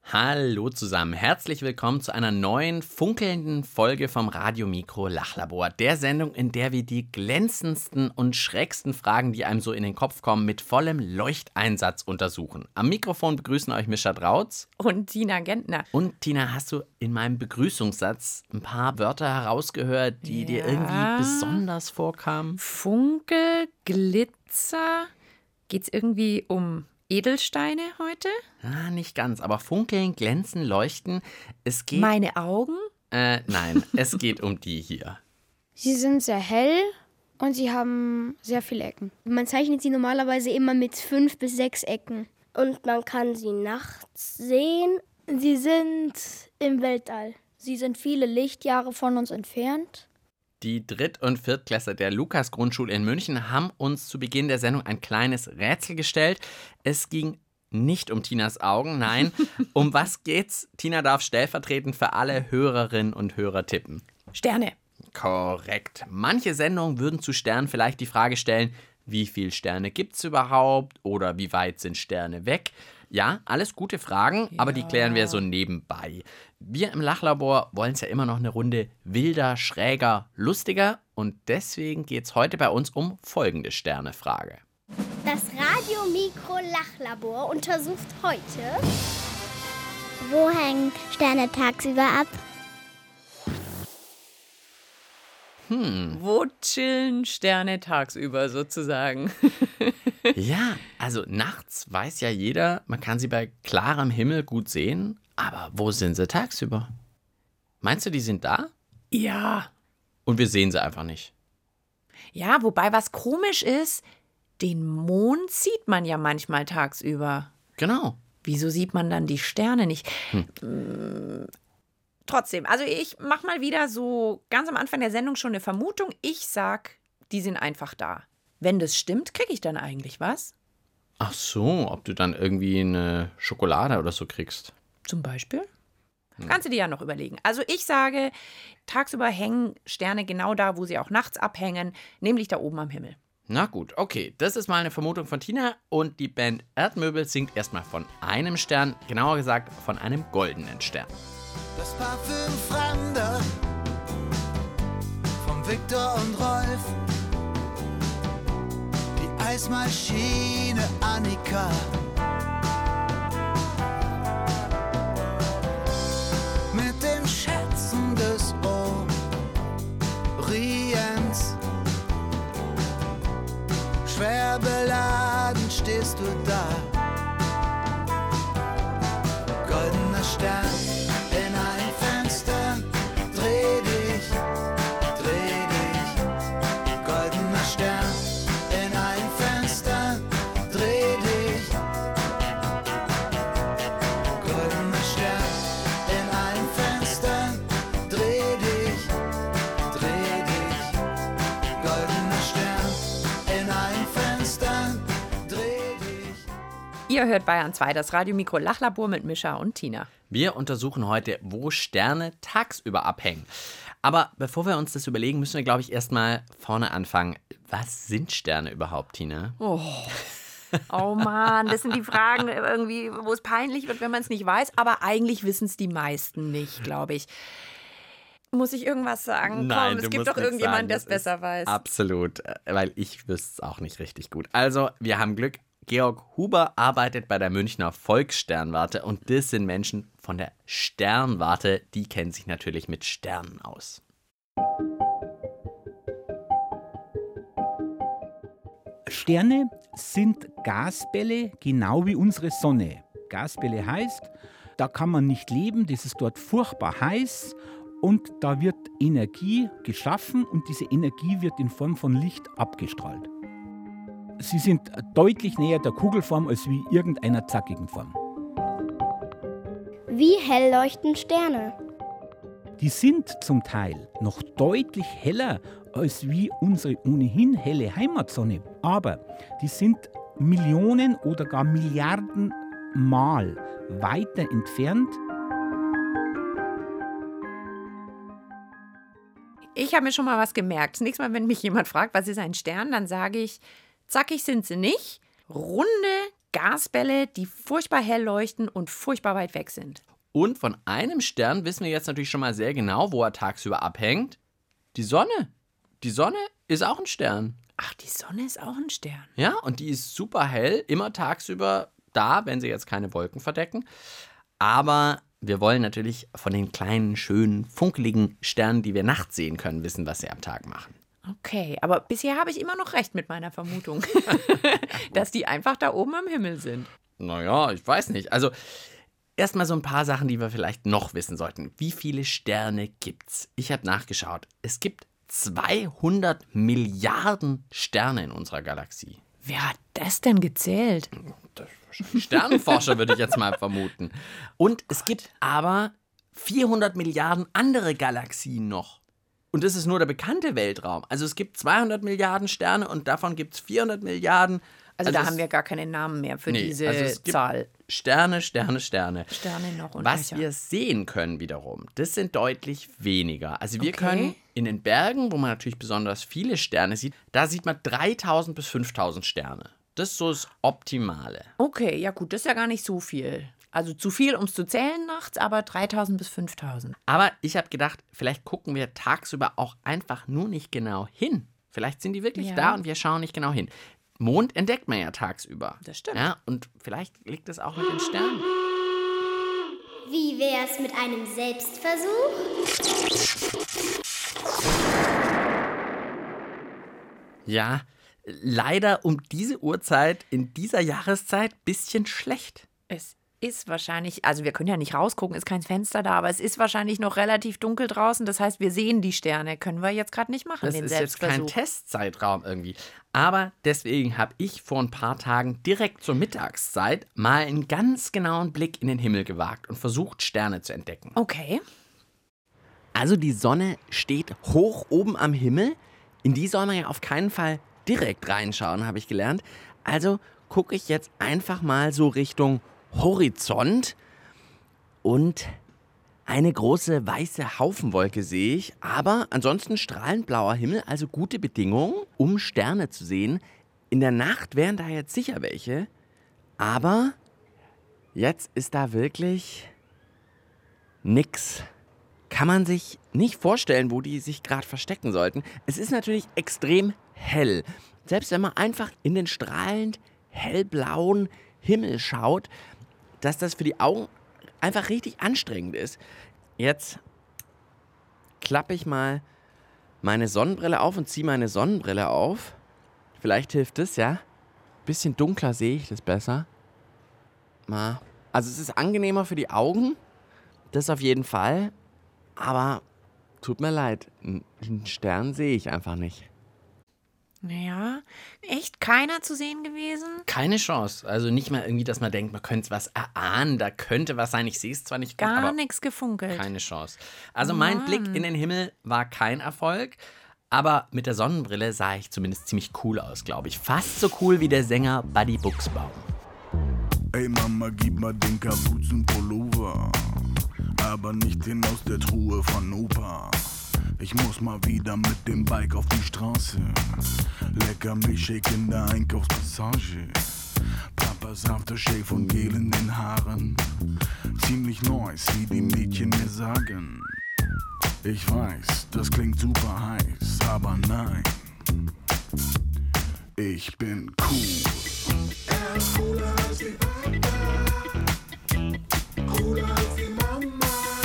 Hallo zusammen, herzlich willkommen zu einer neuen funkelnden Folge vom Radiomikro Lachlabor, der Sendung, in der wir die glänzendsten und schrägsten Fragen, die einem so in den Kopf kommen, mit vollem Leuchteinsatz untersuchen. Am Mikrofon begrüßen euch Mischa Drautz und Tina Gentner. Und Tina, hast du in meinem Begrüßungssatz ein paar Wörter herausgehört, die dir irgendwie besonders vorkamen? Funkel, Glitzer, geht's irgendwie um Edelsteine heute? Nicht ganz, aber funkeln, glänzen, leuchten. Es geht. Meine Augen? Nein, es geht um die hier. Sie sind sehr hell und sie haben sehr viele Ecken. Man zeichnet sie normalerweise immer mit 5 bis 6 Ecken. Und man kann sie nachts sehen. Sie sind im Weltall. Sie sind viele Lichtjahre von uns entfernt. Die Dritt- und Viertklässler der Lukas-Grundschule in München haben uns zu Beginn der Sendung ein kleines Rätsel gestellt. Es ging nicht um Tinas Augen, nein. Um was geht's? Tina darf stellvertretend für alle Hörerinnen und Hörer tippen. Sterne. Korrekt. Manche Sendungen würden zu Sternen vielleicht die Frage stellen, wie viele Sterne gibt's überhaupt oder wie weit sind Sterne weg? Ja, alles gute Fragen, aber die klären wir so nebenbei. Wir im Lachlabor wollen es ja immer noch eine Runde wilder, schräger, lustiger und deswegen geht es heute bei uns um folgende Sternefrage. Das Radiomikro-Lachlabor untersucht heute: Wo hängen Sterne tagsüber ab? Wo chillen Sterne tagsüber sozusagen? Ja, also nachts weiß ja jeder, man kann sie bei klarem Himmel gut sehen, aber wo sind sie tagsüber? Meinst du, die sind da? Ja. Und wir sehen sie einfach nicht. Ja, wobei was komisch ist, den Mond sieht man ja manchmal tagsüber. Genau. Wieso sieht man dann die Sterne nicht? Trotzdem, also ich mache mal wieder so ganz am Anfang der Sendung schon eine Vermutung. Ich sag, die sind einfach da. Wenn das stimmt, kriege ich dann eigentlich was? Ach so, ob du dann irgendwie eine Schokolade oder so kriegst. Zum Beispiel? Kannst du dir ja noch überlegen. Also ich sage, tagsüber hängen Sterne genau da, wo sie auch nachts abhängen, nämlich da oben am Himmel. Na gut, okay, das ist mal eine Vermutung von Tina und die Band Erdmöbel singt erstmal von einem Stern, genauer gesagt von einem goldenen Stern. Das Parfüm Fremder von Viktor und Rolf. Die Eismaschine Annika. Mit den Schätzen des Orients. Schwer beladen stehst du da. Goldener Stern. Ihr hört Bayern 2, das Radiomikro Lachlabor mit Mischa und Tina. Wir untersuchen heute, wo Sterne tagsüber abhängen. Aber bevor wir uns das überlegen, müssen wir, glaube ich, erstmal vorne anfangen. Was sind Sterne überhaupt, Tina? Oh Mann, das sind die Fragen irgendwie, wo es peinlich wird, wenn man es nicht weiß. Aber eigentlich wissen es die meisten nicht, glaube ich. Muss ich irgendwas sagen? Nein, komm, es gibt doch irgendjemanden, der es besser weiß. Absolut, weil ich wüsste es auch nicht richtig gut. Also, wir haben Glück. Georg Huber arbeitet bei der Münchner Volkssternwarte und das sind Menschen von der Sternwarte, die kennen sich natürlich mit Sternen aus. Sterne sind Gasbälle, genau wie unsere Sonne. Gasbälle heißt, da kann man nicht leben, das ist dort furchtbar heiß und da wird Energie geschaffen und diese Energie wird in Form von Licht abgestrahlt. Sie sind deutlich näher der Kugelform als wie irgendeiner zackigen Form. Wie hell leuchten Sterne? Die sind zum Teil noch deutlich heller als wie unsere ohnehin helle Heimatsonne. Aber die sind Millionen oder gar Milliarden Mal weiter entfernt. Ich habe mir schon mal was gemerkt. Das nächste Mal, wenn mich jemand fragt, was ist ein Stern, dann sage ich, zackig sind sie nicht, runde, Gasbälle, die furchtbar hell leuchten und furchtbar weit weg sind. Und von einem Stern wissen wir jetzt natürlich schon mal sehr genau, wo er tagsüber abhängt. Die Sonne. Die Sonne ist auch ein Stern. Ach, die Sonne ist auch ein Stern. Ja, und die ist super hell, immer tagsüber da, wenn sie jetzt keine Wolken verdecken. Aber wir wollen natürlich von den kleinen, schönen, funkeligen Sternen, die wir nachts sehen können, wissen, was sie am Tag machen. Okay, aber bisher habe ich immer noch recht mit meiner Vermutung, dass die einfach da oben am Himmel sind. Naja, ich weiß nicht. Also erstmal so ein paar Sachen, die wir vielleicht noch wissen sollten. Wie viele Sterne gibt's? Ich habe nachgeschaut. Es gibt 200 Milliarden Sterne in unserer Galaxie. Wer hat das denn gezählt? Sternenforscher würde ich jetzt mal vermuten. Und es gibt aber 400 Milliarden andere Galaxien noch. Und das ist nur der bekannte Weltraum. Also es gibt 200 Milliarden Sterne und davon gibt es 400 Milliarden. Also da haben wir gar keine Namen mehr für diese es gibt Zahl. Sterne. Sterne noch und Was nöcher. wir sehen können wiederum, das sind deutlich weniger. Also wir Okay. können in den Bergen, wo man natürlich besonders viele Sterne sieht, da sieht man 3000 bis 5000 Sterne. Das ist so das Optimale. Okay, ja gut, das ist ja gar nicht so viel. Also zu viel, um es zu zählen nachts, aber 3000 bis 5000. Aber ich habe gedacht, vielleicht gucken wir tagsüber auch einfach nur nicht genau hin. Vielleicht sind die wirklich Ja. da und wir schauen nicht genau hin. Mond entdeckt man ja tagsüber. Das stimmt. Ja, und vielleicht liegt es auch mit den Sternen. Wie wär's mit einem Selbstversuch? Ja, leider um diese Uhrzeit, in dieser Jahreszeit, bisschen schlecht. Es ist wahrscheinlich, also wir können ja nicht rausgucken, ist kein Fenster da, aber es ist wahrscheinlich noch relativ dunkel draußen. Das heißt, wir sehen die Sterne. Können wir jetzt gerade nicht machen, Das den ist jetzt kein Selbstversuch. Testzeitraum irgendwie. Aber deswegen habe ich vor ein paar Tagen direkt zur Mittagszeit mal einen ganz genauen Blick in den Himmel gewagt und versucht, Sterne zu entdecken. Okay. Also die Sonne steht hoch oben am Himmel. In die soll man ja auf keinen Fall direkt reinschauen, habe ich gelernt. Also gucke ich jetzt einfach mal so Richtung Horizont und eine große weiße Haufenwolke sehe ich. Aber ansonsten strahlend blauer Himmel, also gute Bedingungen, um Sterne zu sehen. In der Nacht wären da jetzt sicher welche. Aber jetzt ist da wirklich nix. Kann man sich nicht vorstellen, wo die sich gerade verstecken sollten. Es ist natürlich extrem hell. Selbst wenn man einfach in den strahlend hellblauen Himmel schaut, dass das für die Augen einfach richtig anstrengend ist. Jetzt klappe ich mal meine Sonnenbrille auf und ziehe meine Sonnenbrille auf. Vielleicht hilft es, ja? Bisschen dunkler sehe ich das besser. Also es ist angenehmer für die Augen, das auf jeden Fall. Aber tut mir leid, einen Stern sehe ich einfach nicht. Naja, echt keiner zu sehen gewesen? Keine Chance. Also nicht mal irgendwie, dass man denkt, man könnte was erahnen, da könnte was sein. Ich sehe es zwar nicht gut, Gar aber nichts gefunkelt. keine Chance. Also mein Blick in den Himmel war kein Erfolg, aber mit der Sonnenbrille sah ich zumindest ziemlich cool aus, glaube ich. Fast so cool wie der Sänger Buddy Buchsbaum. Ey Mama, gib mal den Kapuzenpullover, aber nicht den aus der Truhe von Opa. Ich muss mal wieder mit dem Bike auf die Straße. Lecker Milchshake in der Einkaufspassage. Papas Aftershave und Gel in den Haaren. Ziemlich nice, wie die Mädchen mir sagen. Ich weiß, das klingt super heiß, aber nein. Ich bin cool. Er ist cooler als die Papa. Cooler als die Mama.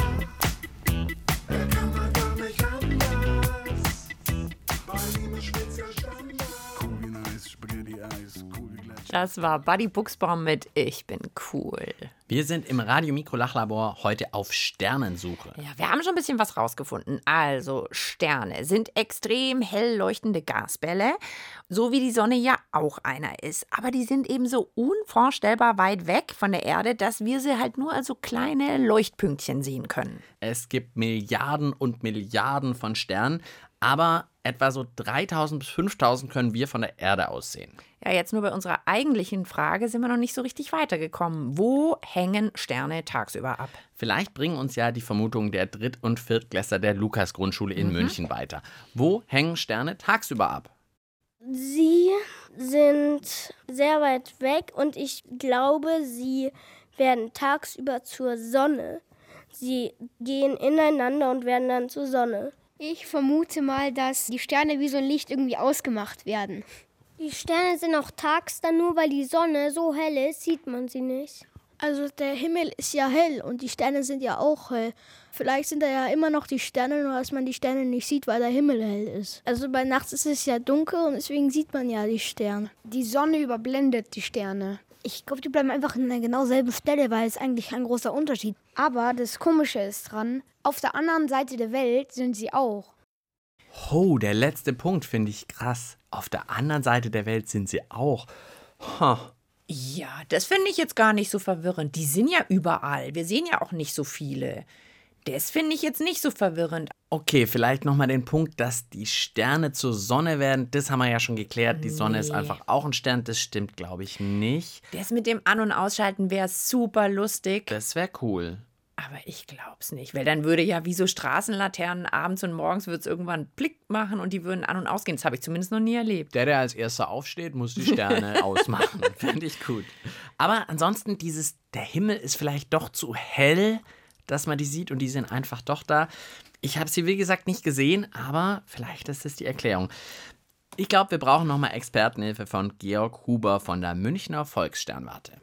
Er kann man gar nicht anders. Bei ihm ist Schweizer Standard. Cool wie nice, Spaghetti-Eis, cool wie Gletscher. Das war Buddy Buchsbaum mit Ich bin cool. Wir sind im Radio-Mikro-Lachlabor heute auf Sternensuche. Ja, wir haben schon ein bisschen was rausgefunden. Also, Sterne sind extrem hell leuchtende Gasbälle, so wie die Sonne ja auch einer ist. Aber die sind eben so unvorstellbar weit weg von der Erde, dass wir sie halt nur als so kleine Leuchtpünktchen sehen können. Es gibt Milliarden und Milliarden von Sternen, aber etwa so 3000 bis 5000 können wir von der Erde aus sehen. Ja, jetzt nur bei unserer eigentlichen Frage sind wir noch nicht so richtig weitergekommen. Wo hängen Sterne tagsüber ab? Vielleicht bringen uns ja die Vermutungen der Dritt- und Viertklässler der Lukas-Grundschule in München weiter. Wo hängen Sterne tagsüber ab? Sie sind sehr weit weg und ich glaube, sie werden tagsüber zur Sonne. Sie gehen ineinander und werden dann zur Sonne. Ich vermute mal, dass die Sterne wie so ein Licht irgendwie ausgemacht werden. Die Sterne sind auch tags dann nur, weil die Sonne so hell ist, sieht man sie nicht. Also der Himmel ist ja hell und die Sterne sind ja auch hell. Vielleicht sind da ja immer noch die Sterne, nur dass man die Sterne nicht sieht, weil der Himmel hell ist. Also bei Nachts ist es ja dunkel und deswegen sieht man ja die Sterne. Die Sonne überblendet die Sterne. Ich glaube, die bleiben einfach an der genau selben Stelle, weil es eigentlich kein großer Unterschied. Aber das Komische ist dran, auf der anderen Seite der Welt sind sie auch. Oh, der letzte Punkt finde ich krass. Auf der anderen Seite der Welt sind sie auch. Ja, das finde ich jetzt gar nicht so verwirrend. Die sind ja überall. Wir sehen ja auch nicht so viele. Das finde ich jetzt nicht so verwirrend. Okay, vielleicht nochmal den Punkt, dass die Sterne zur Sonne werden. Das haben wir ja schon geklärt. Die Sonne ist einfach auch ein Stern. Das stimmt, glaube ich, nicht. Das mit dem An- und Ausschalten wäre super lustig. Das wäre cool. Aber ich glaube es nicht, weil dann würde ja wie so Straßenlaternen abends und morgens wird es irgendwann Blick machen und die würden an- und ausgehen. Das habe ich zumindest noch nie erlebt. Der als erster aufsteht, muss die Sterne ausmachen. Fände ich gut. Aber ansonsten der Himmel ist vielleicht doch zu hell, dass man die sieht und die sind einfach doch da. Ich habe sie, wie gesagt, nicht gesehen, aber vielleicht ist das die Erklärung. Ich glaube, wir brauchen nochmal Expertenhilfe von Georg Huber von der Münchner Volkssternwarte.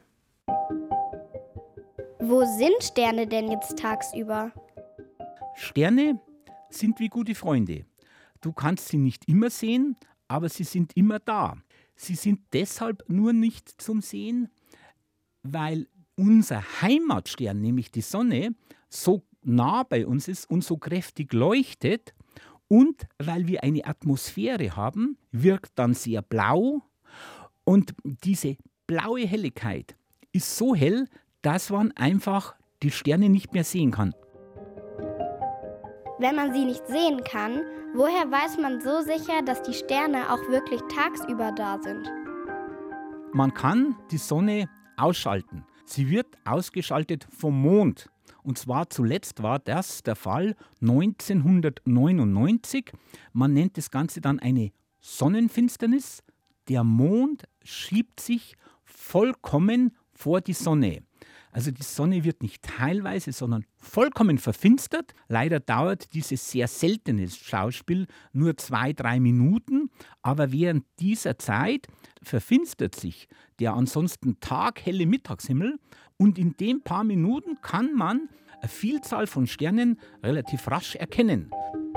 Wo sind Sterne denn jetzt tagsüber? Sterne sind wie gute Freunde. Du kannst sie nicht immer sehen, aber sie sind immer da. Sie sind deshalb nur nicht zum Sehen, weil unser Heimatstern, nämlich die Sonne, so nah bei uns ist und so kräftig leuchtet und weil wir eine Atmosphäre haben, wirkt dann sehr blau und diese blaue Helligkeit ist so hell, dass man einfach die Sterne nicht mehr sehen kann. Wenn man sie nicht sehen kann, woher weiß man so sicher, dass die Sterne auch wirklich tagsüber da sind? Man kann die Sonne ausschalten. Sie wird ausgeschaltet vom Mond. Und zwar zuletzt war das der Fall 1999. Man nennt das Ganze dann eine Sonnenfinsternis. Der Mond schiebt sich vollkommen vor die Sonne. Also die Sonne wird nicht teilweise, sondern vollkommen verfinstert. Leider dauert dieses sehr seltene Schauspiel nur 2-3 Minuten. Aber während dieser Zeit verfinstert sich der ansonsten taghelle Mittagshimmel. Und in den paar Minuten kann man eine Vielzahl von Sternen relativ rasch erkennen.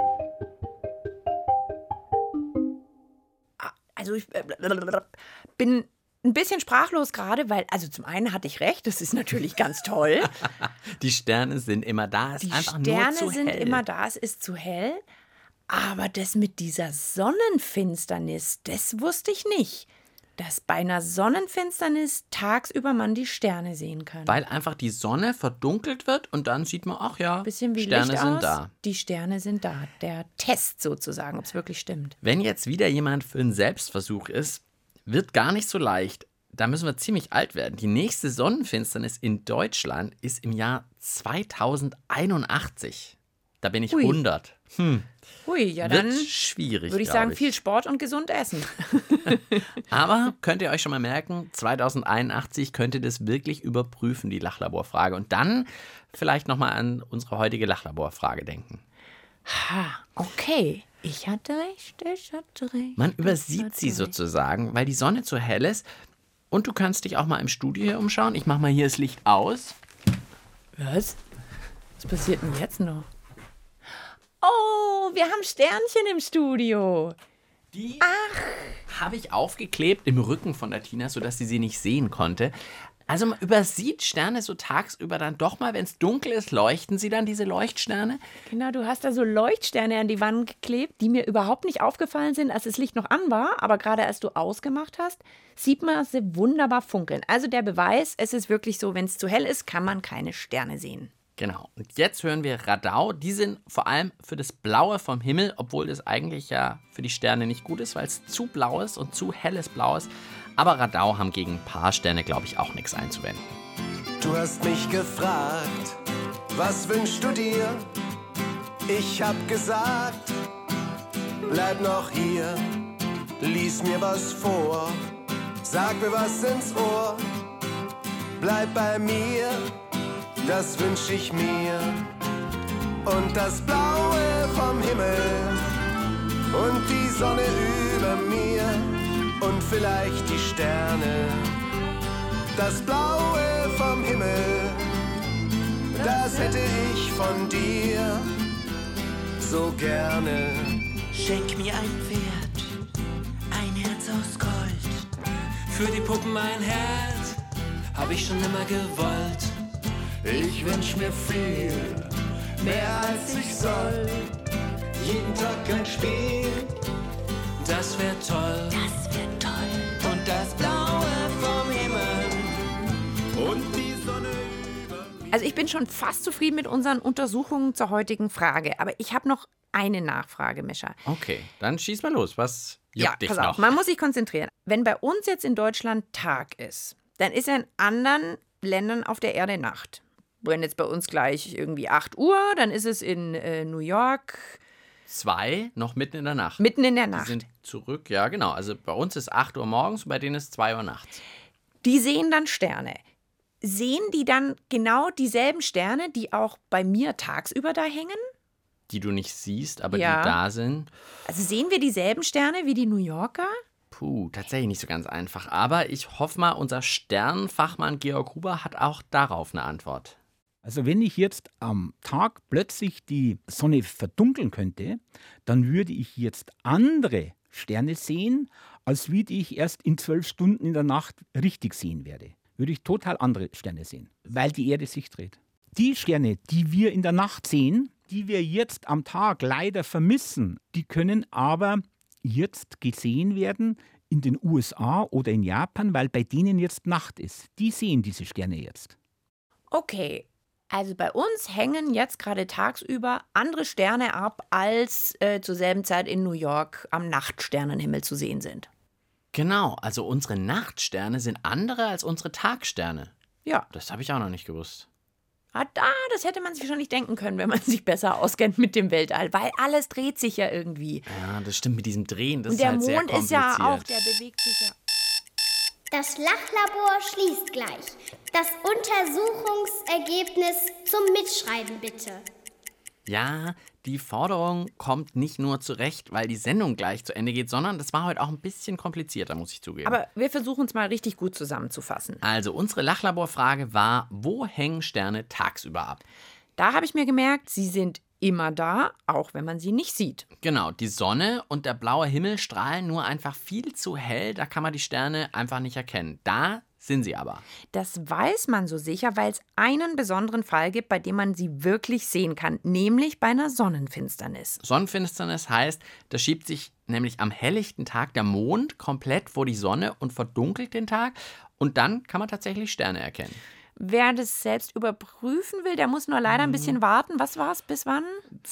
Also ich bin ein bisschen sprachlos gerade, weil, also zum einen hatte ich recht, das ist natürlich ganz toll. Die Sterne sind immer da, es ist einfach nur zu hell. Die Sterne sind immer da, es ist zu hell. Aber das mit dieser Sonnenfinsternis, das wusste ich nicht. Dass bei einer Sonnenfinsternis tagsüber man die Sterne sehen kann. Weil einfach die Sonne verdunkelt wird und dann sieht man, ach ja, bisschen wie Sterne Licht sind aus. da. Die Sterne sind da. Der Test sozusagen, ob es wirklich stimmt. Wenn jetzt wieder jemand für einen Selbstversuch ist, wird gar nicht so leicht. Da müssen wir ziemlich alt werden. Die nächste Sonnenfinsternis in Deutschland ist im Jahr 2081. Da bin ich 100. Hui, ja Wird dann schwierig, würde ich sagen, viel Sport und gesund essen. Aber könnt ihr euch schon mal merken, 2081 könnt ihr das wirklich überprüfen, die Lachlaborfrage. Und dann vielleicht nochmal an unsere heutige Lachlaborfrage denken. Okay. Ich hatte recht. Man übersieht sie sozusagen, weil die Sonne zu hell ist. Und du kannst dich auch mal im Studio hier umschauen. Ich mache mal hier das Licht aus. Was? Was passiert denn jetzt noch? Oh, wir haben Sternchen im Studio. Die habe ich aufgeklebt im Rücken von der Tina, sodass sie nicht sehen konnte. Also man übersieht Sterne so tagsüber dann doch mal, wenn es dunkel ist, leuchten sie dann, diese Leuchtsterne? Genau, du hast da so Leuchtsterne an die Wand geklebt, die mir überhaupt nicht aufgefallen sind, als das Licht noch an war. Aber gerade als du ausgemacht hast, sieht man sie wunderbar funkeln. Also der Beweis, es ist wirklich so, wenn es zu hell ist, kann man keine Sterne sehen. Genau. Und jetzt hören wir Radau. Die sind vor allem für das Blaue vom Himmel, obwohl das eigentlich ja für die Sterne nicht gut ist, weil es zu blau ist und zu helles Blau ist. Aber Radau haben gegen ein paar Sterne, glaube ich, auch nichts einzuwenden. Du hast mich gefragt, was wünschst du dir? Ich hab gesagt, bleib noch hier. lies mir was vor, sag mir was ins Ohr. Bleib bei mir, das wünsch ich mir. Und das Blaue vom Himmel und die Sonne über mir und vielleicht die Sterne. Das Blaue vom Himmel, das hätte ich von dir so gerne. Schenk mir ein Pferd, ein Herz aus Gold. Für die Puppen ein Herz, hab ich schon immer gewollt. Ich wünsch mir viel, mehr als ich soll. Jeden Tag ein Spiel, das wär toll. Das wird toll. Und das Blaue vom Himmel und die Sonne über mir. Also ich bin schon fast zufrieden mit unseren Untersuchungen zur heutigen Frage. Aber ich habe noch eine Nachfrage, Mischa. Okay, dann schieß mal los. Was juckt dich pass noch? auf, man muss sich konzentrieren. Wenn bei uns jetzt in Deutschland Tag ist, dann ist ja in anderen Ländern auf der Erde Nacht. Wenn jetzt bei uns gleich irgendwie 8 Uhr, dann ist es in New York 2 noch mitten in der Nacht. mitten in der Die Nacht. sind zurück, ja genau. Also bei uns ist 8 Uhr morgens und bei denen ist 2 Uhr nachts. Die sehen dann Sterne. Sehen die dann genau dieselben Sterne, die auch bei mir tagsüber da hängen? Die du nicht siehst, aber Ja. die da sind. Also sehen wir dieselben Sterne wie die New Yorker? Puh, tatsächlich nicht so ganz einfach. Aber ich hoffe mal, unser Sternenfachmann Georg Huber hat auch darauf eine Antwort. Also wenn ich jetzt am Tag plötzlich die Sonne verdunkeln könnte, dann würde ich jetzt andere Sterne sehen, als wie die ich erst in 12 Stunden in der Nacht richtig sehen werde. Würde ich total andere Sterne sehen, weil die Erde sich dreht. Die Sterne, die wir in der Nacht sehen, die wir jetzt am Tag leider vermissen, die können aber jetzt gesehen werden in den USA oder in Japan, weil bei denen jetzt Nacht ist. Die sehen diese Sterne jetzt. Okay, also bei uns hängen jetzt gerade tagsüber andere Sterne ab, als zur selben Zeit in New York am Nachtsternenhimmel zu sehen sind. Genau, also unsere Nachtsterne sind andere als unsere Tagsterne. Ja, Das habe ich auch noch nicht gewusst. das hätte man sich schon nicht denken können, wenn man sich besser auskennt mit dem Weltall, weil alles dreht sich ja irgendwie. Ja, das stimmt mit diesem Drehen. Das Und der ist halt sehr Mond ist kompliziert. ja auch, der bewegt sich ja. Das Lachlabor schließt gleich. Das Untersuchungsergebnis zum Mitschreiben bitte. Ja, die Forderung kommt nicht nur zurecht, weil die Sendung gleich zu Ende geht, sondern das war heute auch ein bisschen komplizierter, muss ich zugeben. Aber wir versuchen es mal richtig gut zusammenzufassen. Also, unsere Lachlaborfrage war, wo hängen Sterne tagsüber ab? Da habe ich mir gemerkt, sie sind immer da, auch wenn man sie nicht sieht. Genau, die Sonne und der blaue Himmel strahlen nur einfach viel zu hell, da kann man die Sterne einfach nicht erkennen. Da sind sie aber. Das weiß man so sicher, weil es einen besonderen Fall gibt, bei dem man sie wirklich sehen kann, nämlich bei einer Sonnenfinsternis. Sonnenfinsternis heißt, da schiebt sich nämlich am helllichten Tag der Mond komplett vor die Sonne und verdunkelt den Tag und dann kann man tatsächlich Sterne erkennen. Wer das selbst überprüfen will, der muss nur leider ein bisschen warten. Was war es? Bis wann?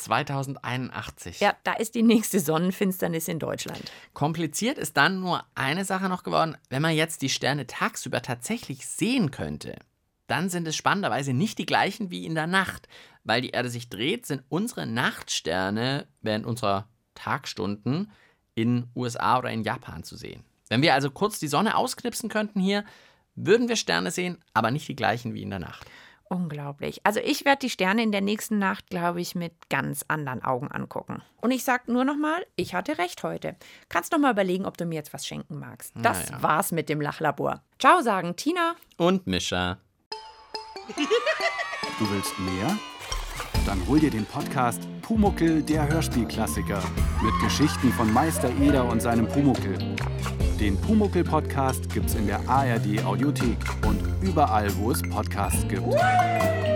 2081. Ja, da ist die nächste Sonnenfinsternis in Deutschland. Kompliziert ist dann nur eine Sache noch geworden. Wenn man jetzt die Sterne tagsüber tatsächlich sehen könnte, dann sind es spannenderweise nicht die gleichen wie in der Nacht. Weil die Erde sich dreht, sind unsere Nachtsterne während unserer Tagstunden in USA oder in Japan zu sehen. Wenn wir also kurz die Sonne ausknipsen könnten hier, würden wir Sterne sehen, aber nicht die gleichen wie in der Nacht. Unglaublich. Also ich werde die Sterne in der nächsten Nacht, glaube ich, mit ganz anderen Augen angucken. Und ich sage nur noch mal, ich hatte recht heute. Kannst noch mal überlegen, ob du mir jetzt was schenken magst. Das war's mit dem Lachlabor. Ciao sagen Tina und Mischa. Du willst mehr? Dann hol dir den Podcast Pumuckl, der Hörspielklassiker. Mit Geschichten von Meister Eder und seinem Pumuckl. Den Pumuckl-Podcast gibt's in der ARD-Audiothek und überall, wo es Podcasts gibt.